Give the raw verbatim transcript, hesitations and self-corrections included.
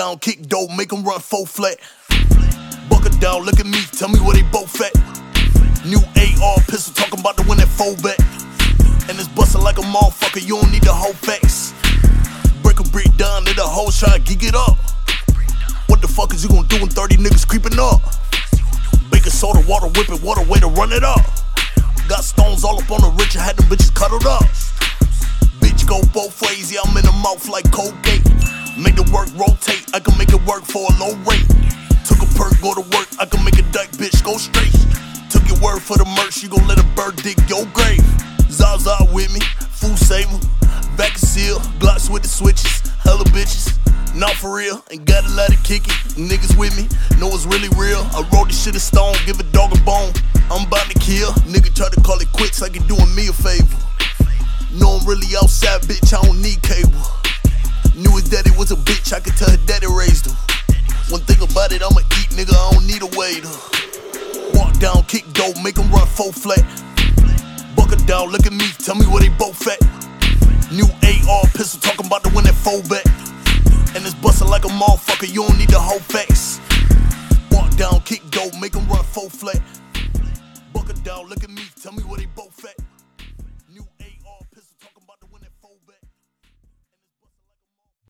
down, kick dough, make 'em run full flat. Buck it down, look at me, tell me where they both at. New A R pistol, talking about the one that fold back. And it's bustin' like a motherfucker, you don't need the whole facts. Break a brick down, let the whole try to geek it up. What the fuck is you gonna do when thirty niggas creeping up? Baking soda, water, whipping water, way to run it up. Got stones all up on the rich, I had them bitches cuddled up. Bitch go both ways, yeah, I'm in the mouth like Colgate. Make the work rotate, I can make it work for a low rate. Took a perk, go to work, I can make a dyke bitch go straight. Took your word for the merch, you gon' let a bird dig your grave. Zaza with me, food saver, back and seal, Glocks with the switches, hella bitches. Not for real, ain't got a lot of kick it. Niggas with me, know it's really real. I roll this shit in stone, give a dog a bone. I'm about to kill, nigga try to call it quits like he doing me a favor. Know I'm really outside, bitch, I don't need cable. Knew his daddy was a bitch, I could tell her daddy raised him. One thing about it, I'ma eat, nigga, I don't need a waiter. Walk down, kick dough, make 'em run full flat. Buck it down, look at me, tell me where they both at. New A R pistol, talking about the one that fold back. And it's bustin' like a motherfucker, you don't need the whole facts. Walk down, kick dough, make 'em